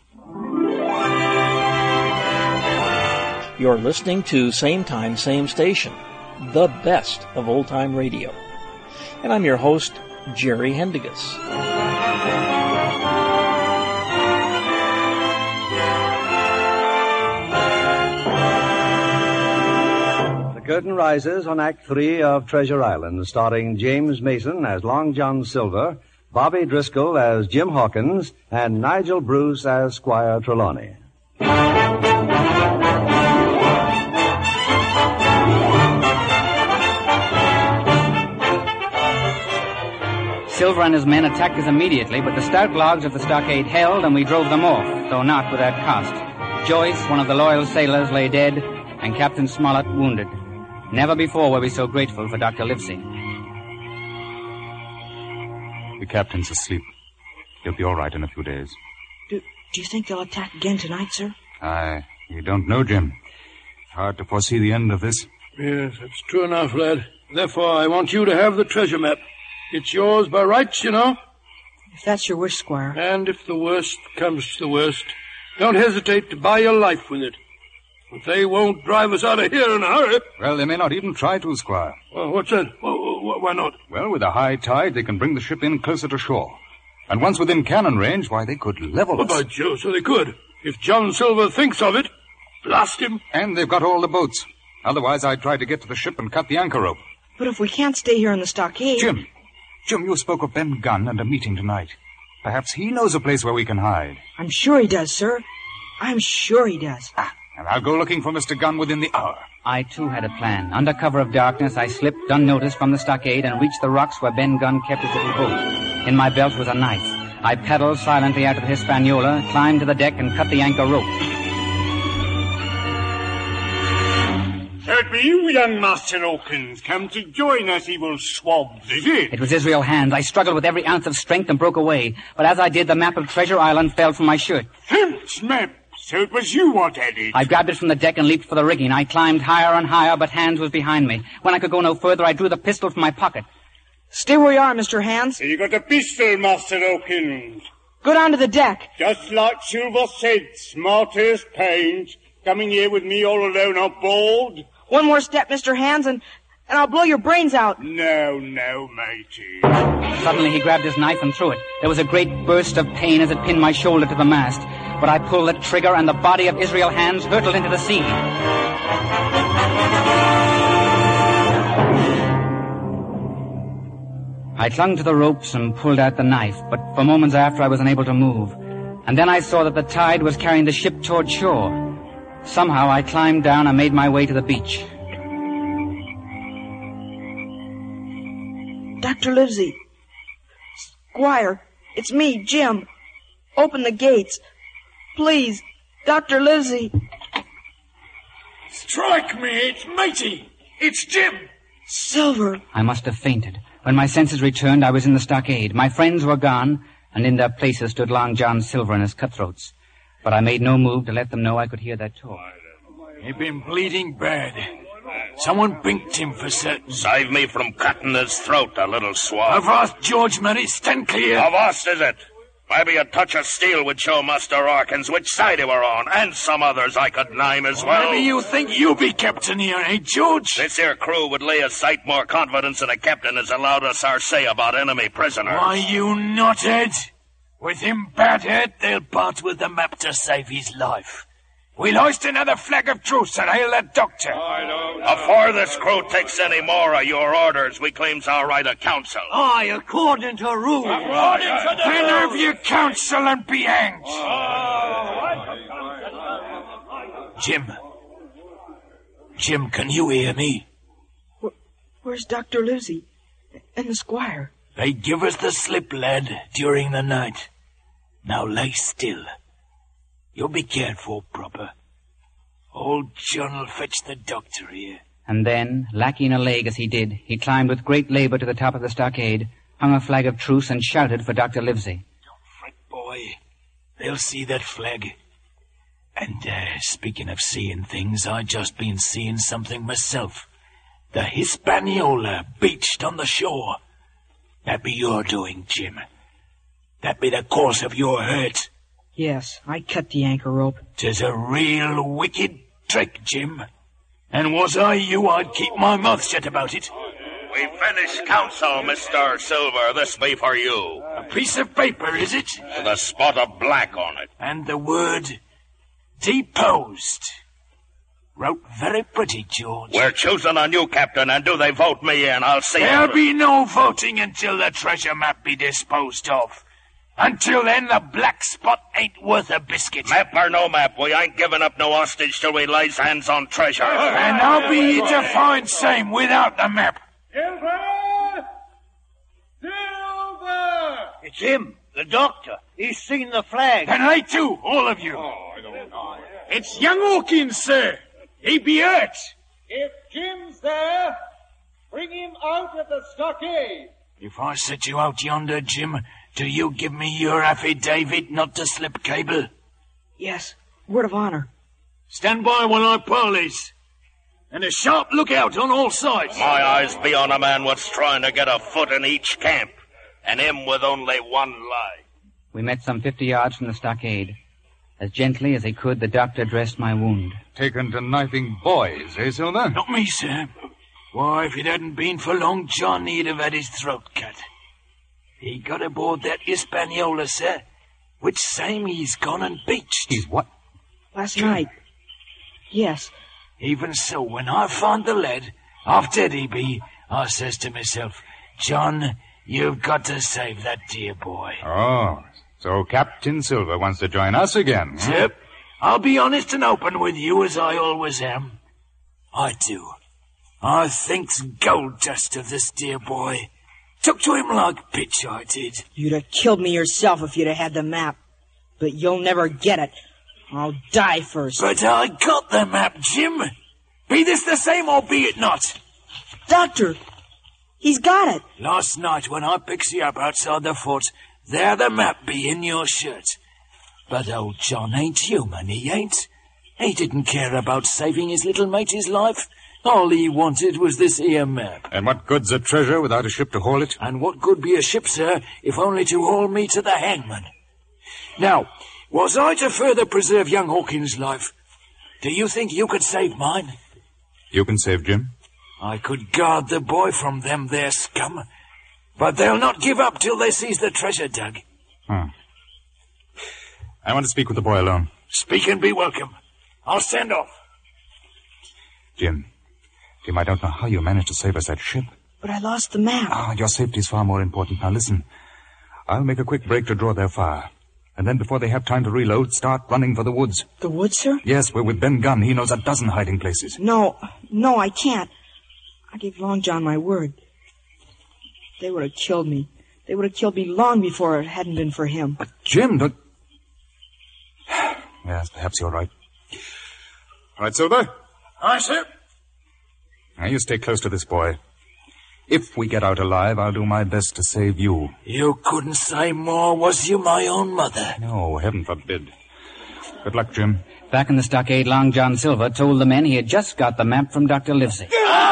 You're listening to Same Time, Same Station, the best of old-time radio. And I'm your host, Jerry Hendigas. The curtain rises on Act 3 of Treasure Island, starring James Mason as Long John Silver, Bobby Driscoll as Jim Hawkins, and Nigel Bruce as Squire Trelawney. Silver and his men attacked us immediately, but the stout logs of the stockade held, and we drove them off, though not without cost. Joyce, one of the loyal sailors, lay dead, and Captain Smollett wounded. Never before were we so grateful for Dr. Livesey. The captain's asleep. He'll be all right in a few days. Do you think they'll attack again tonight, sir? You don't know, Jim. It's hard to foresee the end of this. Yes, that's true enough, lad. Therefore, I want you to have the treasure map. It's yours by rights, you know. If that's your wish, Squire. And if the worst comes to the worst, don't hesitate to buy your life with it. But they won't drive us out of here in a hurry. Well, they may not even try to, Squire. Well, what's that? Why not? Well, with a high tide, they can bring the ship in closer to shore. And once within cannon range, why, they could level us. By Joe, so they could. If John Silver thinks of it, blast him. And they've got all the boats. Otherwise, I'd try to get to the ship and cut the anchor rope. But if we can't stay here in the stockade... Jim, you spoke of Ben Gunn and a meeting tonight. Perhaps he knows a place where we can hide. I'm sure he does, sir. I'm sure he does. And I'll go looking for Mr. Gunn within the hour. I, too, had a plan. Under cover of darkness, I slipped unnoticed from the stockade and reached the rocks where Ben Gunn kept his little boat. In my belt was a knife. I paddled silently out to the Hispaniola, climbed to the deck, and cut the anchor rope. So it be you, young Master Hawkins, come to join us, evil swabs, is it? It was Israel Hands. I struggled with every ounce of strength and broke away. But as I did, the map of Treasure Island fell from my shirt. Hamp's map. So it was you what had it. I grabbed it from the deck and leaped for the rigging. I climbed higher and higher, but Hands was behind me. When I could go no further, I drew the pistol from my pocket. Stay where you are, Mr. Hands. You got a pistol, Master Hawkins. Go down to the deck. Just like Silver said, smart as pains. Coming here with me all alone on board. One more step, Mr. Hands, and I'll blow your brains out. No, matey. Suddenly he grabbed his knife and threw it. There was a great burst of pain as it pinned my shoulder to the mast. But I pulled the trigger and the body of Israel Hands hurtled into the sea. I clung to the ropes and pulled out the knife, but for moments after I was unable to move. And then I saw that the tide was carrying the ship toward shore. Somehow I climbed down and made my way to the beach. Dr. Livesey. Squire, it's me, Jim. Open the gates. Please, Dr. Livesey. Strike me, it's Matey. It's Jim. Silver. I must have fainted. When my senses returned, I was in the stockade. My friends were gone, and in their places stood Long John Silver and his cutthroats. But I made no move to let them know I could hear their talk. He'd been bleeding bad. Someone binked him for certain. Save me from cutting his throat, the little swab. Avast, George Murray, stand clear. Avast, is it? Maybe a touch of steel would show Master Harkins which side he were on, and some others I could name as well. Maybe you think you be captain here, eh, George? This here crew would lay a sight more confidence in a captain as allowed us our say about enemy prisoners. Why, you knothead. With him bad head, they'll part with the map to save his life. We'll hoist another flag of truce and hail the doctor. Afore this crew takes any more of your orders, we claims our right of counsel. Aye, according to rule. Then have your counsel and be hanged. Jim, can you hear me? Where's Dr. Livesey and the squire? They give us the slip, lad, during the night. Now lay still. You'll be cared for proper. Old John'll fetch the doctor here. And then, lacking a leg as he did, he climbed with great labor to the top of the stockade, hung a flag of truce, and shouted for Dr. Livesey. Don't fret, boy. They'll see that flag. And, speaking of seeing things, I just been seeing something myself. The Hispaniola beached on the shore. That be your doing, Jim. That be the cause of your hurt. Yes, I cut the anchor rope. 'Tis a real wicked trick, Jim. And was I you, I'd keep my mouth shut about it. We finished counsel, Mr. Silver. This be for you. A piece of paper, is it? With a spot of black on it. And the word deposed. Wrote very pretty, George. We're choosing a new captain, and do they vote me in? I'll see. There'll be no voting until the treasure map be disposed of. Until then, the black spot ain't worth a biscuit. Map or no map, we ain't giving up no hostage till we lays hands on treasure. And I'll be here to find same without the map. Silver! Silver! It's him, the doctor. He's seen the flag. And I too, all of you. It's young Hawkins, sir. He be hurt. If Jim's there, bring him out of the stockade. If I set you out yonder, Jim, do you give me your affidavit not to slip cable? Yes, word of honor. Stand by while I parleys. And a sharp lookout on all sides. My eyes be on a man what's trying to get a foot in each camp, and him with only one leg. We met some 50 yards from the stockade. As gently as he could, the doctor dressed my wound. Taken to knifing boys, eh, Silver? Not me, sir. Why, if it hadn't been for Long John, he'd have had his throat cut. He got aboard that Hispaniola, sir, which same he's gone and beached. He's what? Last night. Yes. Even so, when I found the lead, off dead he be, I says to myself, John, you've got to save that dear boy. Oh, so Captain Silver wants to join us again, huh? Yep. I'll be honest and open with you as I always am. I do. I thinks gold dust of this dear boy. Took to him like pitch, I did. You'd have killed me yourself if you'd have had the map. But you'll never get it. I'll die first. But I got the map, Jim. Be this the same or be it not? Doctor, he's got it. Last night when I picks you up outside the fort, there the map be in your shirt. But old John ain't human, he ain't. He didn't care about saving his little mate's life. All he wanted was this here map. And what good's a treasure without a ship to haul it? And what good be a ship, sir, if only to haul me to the hangman? Now, was I to further preserve young Hawkins' life, do you think you could save mine? You can save Jim? I could guard the boy from them there scum. But they'll not give up till they seize the treasure dug. I want to speak with the boy alone. Speak and be welcome. I'll send off. Jim, I don't know how you managed to save us that ship. But I lost the map. Your safety is far more important. Now listen. I'll make a quick break to draw their fire. And then before they have time to reload, start running for the woods. The woods, sir? Yes, we're with Ben Gunn. He knows a dozen hiding places. No, I can't. I gave Long John my word. They would have killed me. They would have killed me long before it hadn't been for him. But Jim, don't... Yes, perhaps you're right. All right, Silver? Aye, sir. Now, you stay close to this boy. If we get out alive, I'll do my best to save you. You couldn't say more, was you my own mother? No, heaven forbid. Good luck, Jim. Back in the stockade, Long John Silver told the men he had just got the map from Dr. Livesey.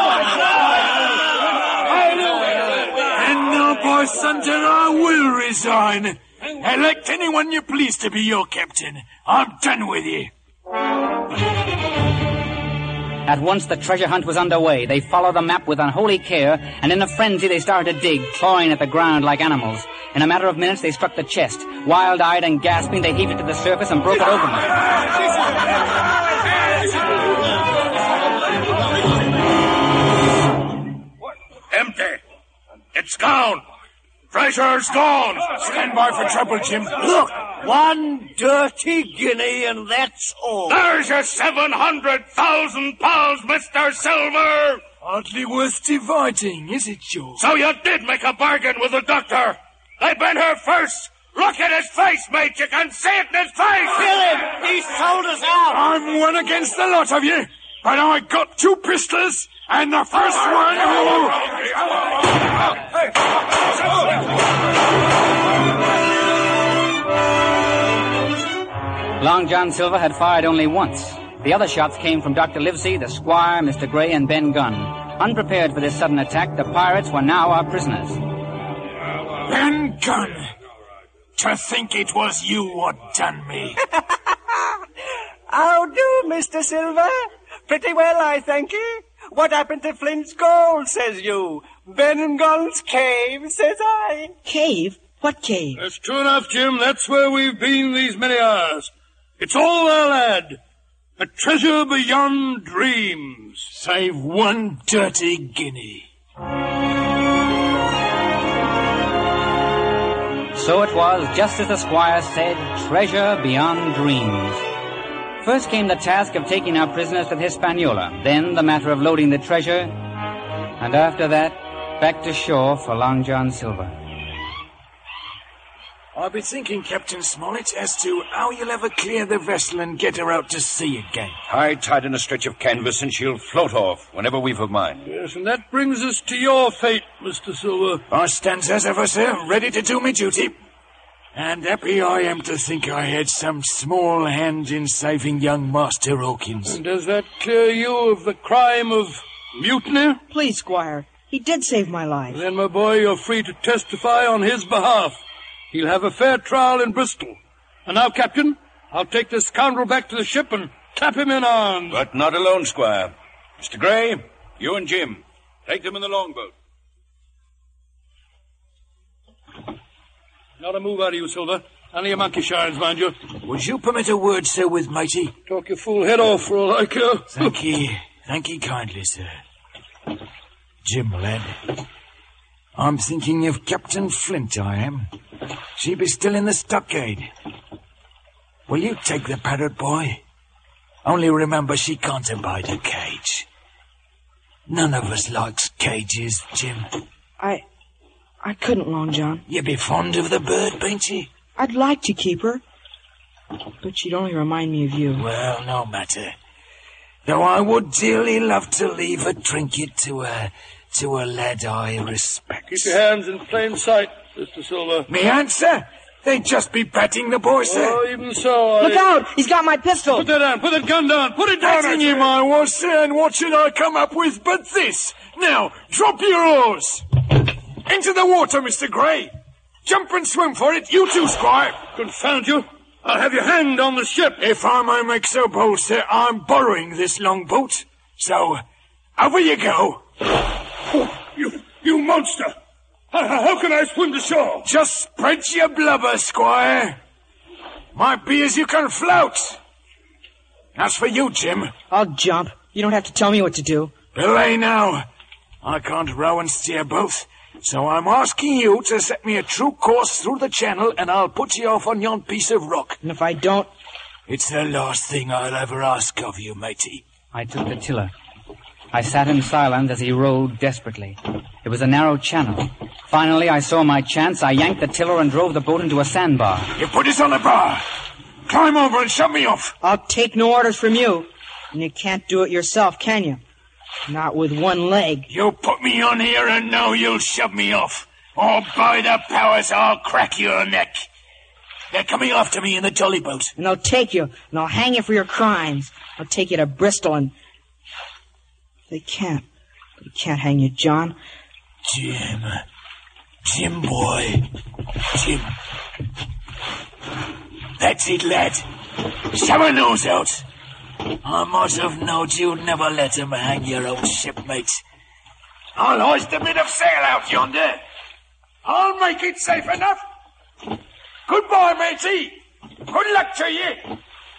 And now, by Santa, I will resign. Elect anyone you please to be your captain. I'm done with you. At once the treasure hunt was underway. They followed the map with unholy care, and in a frenzy they started to dig, clawing at the ground like animals. In a matter of minutes they struck the chest. Wild-eyed and gasping, they heaved it to the surface and broke it open. Empty. It's gone. Treasure's gone. Stand by for trouble, Jim. Look, 1 dirty guinea, and that's all. There's your 700,000 pounds, Mr. Silver. Hardly worth dividing, is it, Joe? So you did make a bargain with the doctor. They've been here first. Look at his face, mate. You can see it in his face. Kill him. He sold us out. I'm one against the lot of you. But I got 2 pistols, and the first one who... Long John Silver had fired only once. The other shots came from Dr. Livesey, the Squire, Mr. Gray, and Ben Gunn. Unprepared for this sudden attack, the pirates were now our prisoners. Ben Gunn! To think it was you what done me. How do, Mr. Silver? Pretty well, I thank you. What happened to Flint's gold, says you? Ben Gunn's cave, says I. Cave? What cave? That's true enough, Jim. That's where we've been these many hours. It's all I'll add. A treasure beyond dreams. Save 1 dirty guinea. So it was, just as the Squire said, treasure beyond dreams. First came the task of taking our prisoners to the Hispaniola, then the matter of loading the treasure, and after that, back to shore for Long John Silver. I've been thinking, Captain Smollett, as to how you'll ever clear the vessel and get her out to sea again. Hide tight in a stretch of canvas and she'll float off whenever we've a mind. Yes, and that brings us to your fate, Mr. Silver. I stand as ever, sir, ready to do my duty. And happy I am to think I had some small hand in saving young Master Hawkins. And does that clear you of the crime of mutiny? Please, Squire. He did save my life. Then, my boy, you're free to testify on his behalf. He'll have a fair trial in Bristol. And now, Captain, I'll take this scoundrel back to the ship and clap him in arms. But not alone, Squire. Mr. Gray, you and Jim, take them in the longboat. Not a move out of you, Silver. Only a monkey shines, mind you. Would you permit a word, sir, with matey? Talk your fool head off for all I care. Thank ye. Thank ye kindly, sir. Jim, lad, I'm thinking of Captain Flint, I am. She be still in the stockade. Will you take the parrot, boy? Only remember she can't abide a cage. None of us likes cages, Jim. I couldn't, Long John. You be fond of the bird, ain't ye? I'd like to keep her, but she'd only remind me of you. Well, no matter. Though I would dearly love to leave a trinket to a lad I respect. Keep your hands in plain sight, Mr. Silver. Me answer? They'd just be patting the boy, sir. Oh, even so, Look out! He's got my pistol! Put that down! Put that gun down! Put it down! Patting him I was, sir, and what should I come up with but this? Now, drop your oars! Into the water, Mr. Gray! Jump and swim for it, you too, Squire! Confound you! I'll have your hand on the ship! If I may make so bold, sir, I'm borrowing this longboat. So, over you go. Oh, you monster! How can I swim to shore? Just spread your blubber, Squire. Might be as you can float. As for you, Jim. I'll jump. You don't have to tell me what to do. Belay now. I can't row and steer both. So I'm asking you to set me a true course through the channel, and I'll put you off on yon piece of rock. And if I don't... It's the last thing I'll ever ask of you, matey. I took the tiller. I sat in silence as he rowed desperately. It was a narrow channel. Finally, I saw my chance. I yanked the tiller and drove the boat into a sandbar. You put us on the bar. Climb over and shove me off. I'll take no orders from you. And you can't do it yourself, can you? Not with one leg. You put me on here and now you'll shove me off. Or by the powers, I'll crack your neck. They're coming after me in the jolly boat. And they'll take you, and I'll hang you for your crimes. I'll take you to Bristol and... They can't. They can't hang you, John. Jim. Jim, boy. Jim. That's it, lad. Shove her nose out. I must have knowed you'd never let him hang your own shipmate. I'll hoist a bit of sail out yonder. I'll make it safe enough. Goodbye, matey. Good luck to you.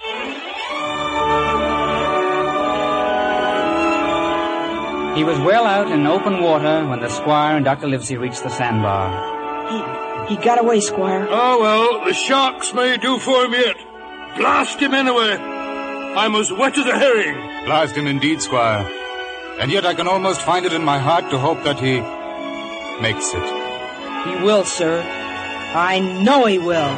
He was well out in open water when the squire and Dr. Livesey reached the sandbar. He got away, Squire. Oh, well, the sharks may do for him yet. Blast him anyway. I'm as wet as a herring. Blast him indeed, Squire. And yet I can almost find it in my heart to hope that he makes it. He will, sir. I know he will.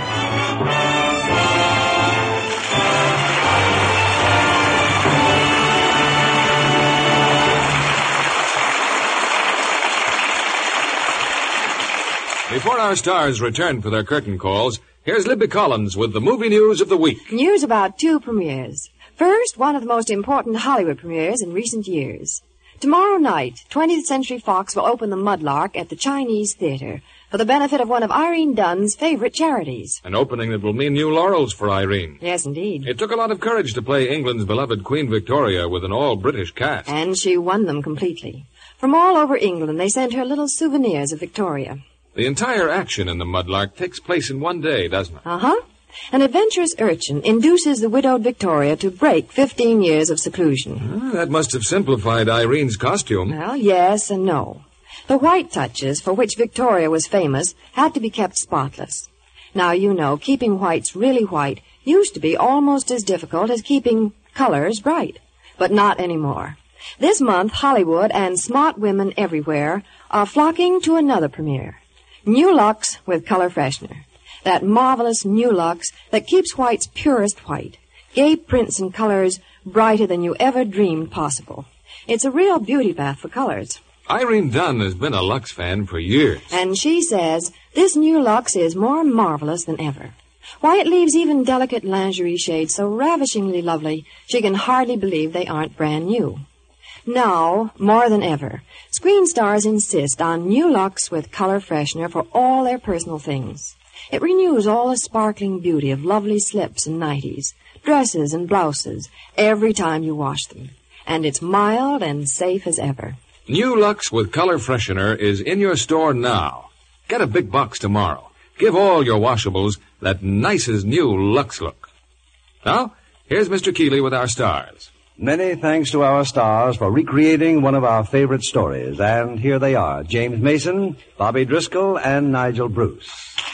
Before our stars return for their curtain calls, here's Libby Collins with the movie news of the week. News about two premieres. First, one of the most important Hollywood premieres in recent years. Tomorrow night, 20th Century Fox will open The Mudlark at the Chinese Theater for the benefit of one of Irene Dunn's favorite charities. An opening that will mean new laurels for Irene. Yes, indeed. It took a lot of courage to play England's beloved Queen Victoria with an all-British cast. And she won them completely. From all over England, they sent her little souvenirs of Victoria. The entire action in The Mudlark takes place in one day, doesn't it? Uh-huh. An adventurous urchin induces the widowed Victoria to break 15 years of seclusion. That must have simplified Irene's costume. Well, yes and no. The white touches, for which Victoria was famous, had to be kept spotless. Now, you know, keeping whites really white used to be almost as difficult as keeping colors bright. But not anymore. This month, Hollywood and smart women everywhere are flocking to another premiere. New Lux with Color Freshener. That marvelous New Lux that keeps white's purest white. Gay prints and colors brighter than you ever dreamed possible. It's a real beauty bath for colors. Irene Dunn has been a Lux fan for years. And she says this New Lux is more marvelous than ever. Why, it leaves even delicate lingerie shades so ravishingly lovely she can hardly believe they aren't brand new. Now, more than ever, screen stars insist on New Lux with Color Freshener for all their personal things. It renews all the sparkling beauty of lovely slips and nighties, dresses and blouses, every time you wash them. And it's mild and safe as ever. New Lux with Color Freshener is in your store now. Get a big box tomorrow. Give all your washables that nicest new Lux look. Now, here's Mr. Keeley with our stars. Many thanks to our stars for recreating one of our favorite stories. And here they are, James Mason, Bobby Driscoll, and Nigel Bruce.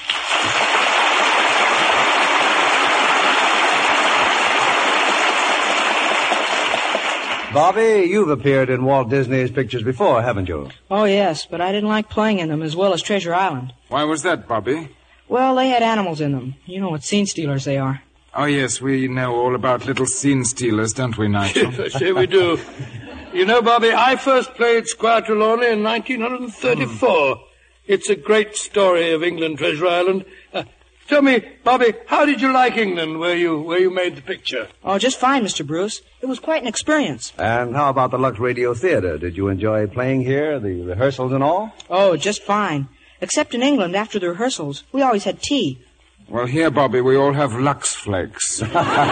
Bobby, you've appeared in Walt Disney's pictures before, haven't you? Oh, yes, but I didn't like playing in them as well as Treasure Island. Why was that, Bobby? Well, they had animals in them. You know what scene stealers they are. Oh, yes, we know all about little scene stealers, don't we, Nigel? Yes, I say we do. You know, Bobby, I first played Squire Trelawney in 1934. It's a great story of England, Treasure Island. Tell me, Bobby, how did you like England where you made the picture? Oh, just fine, Mr. Bruce. It was quite an experience. And how about the Lux Radio Theater? Did you enjoy playing here, the rehearsals and all? Oh, just fine. Except in England, after the rehearsals, we always had tea. Well, here, Bobby, we all have Lux Flakes.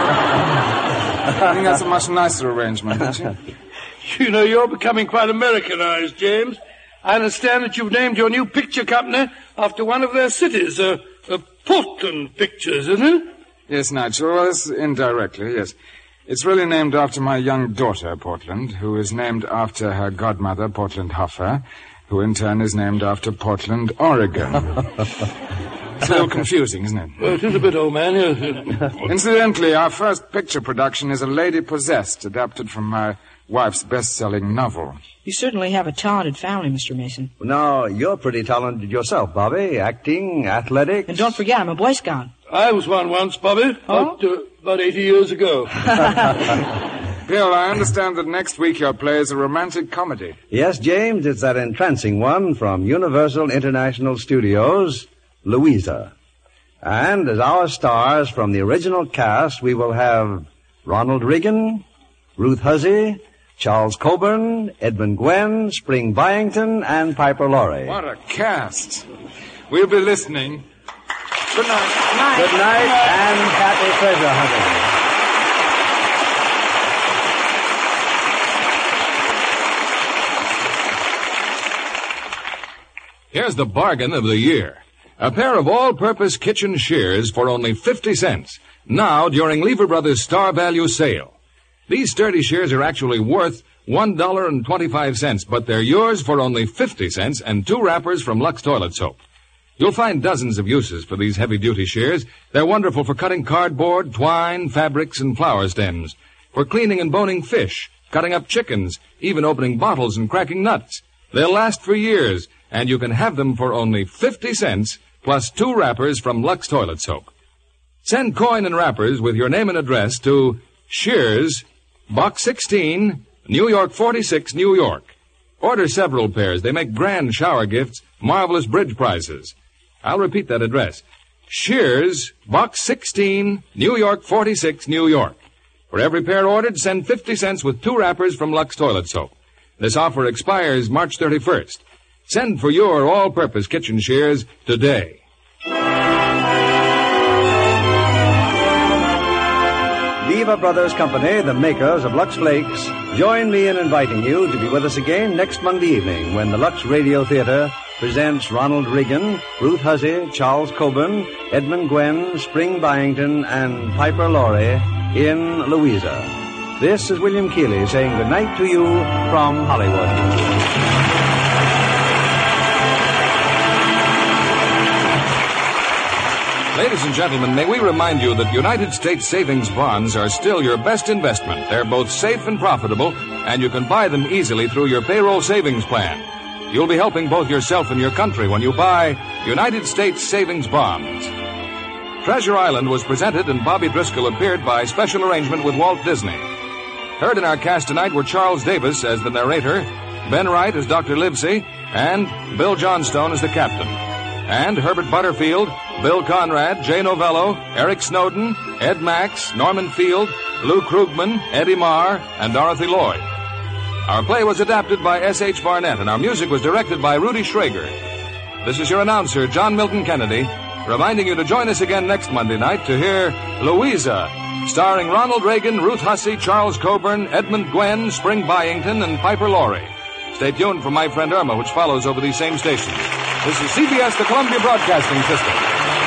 I think that's a much nicer arrangement, don't you? You know, you're becoming quite Americanized, James. I understand that you've named your new picture company after one of their cities, Portland Pictures, isn't it? Yes, Nigel, well, indirectly, yes. It's really named after my young daughter, Portland, who is named after her godmother, Portland Hoffer, who in turn is named after Portland, Oregon. It's a little confusing, isn't it? Well, it is a bit, old man. Yes. Incidentally, our first picture production is A Lady Possessed, adapted from my wife's best-selling novel. You certainly have a talented family, Mr. Mason. Now, you're pretty talented yourself, Bobby. Acting, athletics. And don't forget, I'm a Boy Scout. I was one once, Bobby. Oh? About 80 years ago. Bill, I understand that next week your play is a romantic comedy. Yes, James, it's that entrancing one from Universal International Studios, Louisa. And as our stars from the original cast, we will have Ronald Reagan, Ruth Hussey, Charles Coburn, Edmund Gwenn, Spring Byington, and Piper Laurie. What a cast. We'll be listening. Good night. Good night, and happy treasure hunting. Here's the bargain of the year. A pair of all-purpose kitchen shears for only 50 cents. Now, during Lever Brothers' Star Value Sale. These sturdy shears are actually worth $1.25, but they're yours for only 50 cents and 2 wrappers from Lux Toilet Soap. You'll find dozens of uses for these heavy-duty shears. They're wonderful for cutting cardboard, twine, fabrics, and flower stems, for cleaning and boning fish, cutting up chickens, even opening bottles and cracking nuts. They'll last for years, and you can have them for only 50 cents, plus 2 wrappers from Lux Toilet Soap. Send coin and wrappers with your name and address to Shears, Box 16, New York 46, New York. Order several pairs. They make grand shower gifts, marvelous bridge prizes. I'll repeat that address. Shears, Box 16, New York 46, New York. For every pair ordered, send 50 cents with 2 wrappers from Lux Toilet Soap. This offer expires March 31st. Send for your all-purpose kitchen shears today. Lever Brothers Company, the makers of Lux Flakes, join me in inviting you to be with us again next Monday evening when the Lux Radio Theater presents Ronald Reagan, Ruth Hussey, Charles Coburn, Edmund Gwenn, Spring Byington, and Piper Laurie in Louisa. This is William Keighley saying good night to you from Hollywood. Ladies and gentlemen, may we remind you that United States savings bonds are still your best investment. They're both safe and profitable, and you can buy them easily through your payroll savings plan. You'll be helping both yourself and your country when you buy United States savings bonds. Treasure Island was presented and Bobby Driscoll appeared by special arrangement with Walt Disney. Heard in our cast tonight were Charles Davis as the narrator, Ben Wright as Dr. Livesey, and Bill Johnstone as the captain. And Herbert Butterfield, Bill Conrad, Jay Novello, Eric Snowden, Ed Max, Norman Field, Lou Krugman, Eddie Marr, and Dorothy Lloyd. Our play was adapted by S.H. Barnett, and our music was directed by Rudy Schrager. This is your announcer, John Milton Kennedy, reminding you to join us again next Monday night to hear Louisa, starring Ronald Reagan, Ruth Hussey, Charles Coburn, Edmund Gwenn, Spring Byington, and Piper Laurie. Stay tuned for My Friend Irma, which follows over these same stations. This is CBS, the Columbia Broadcasting System.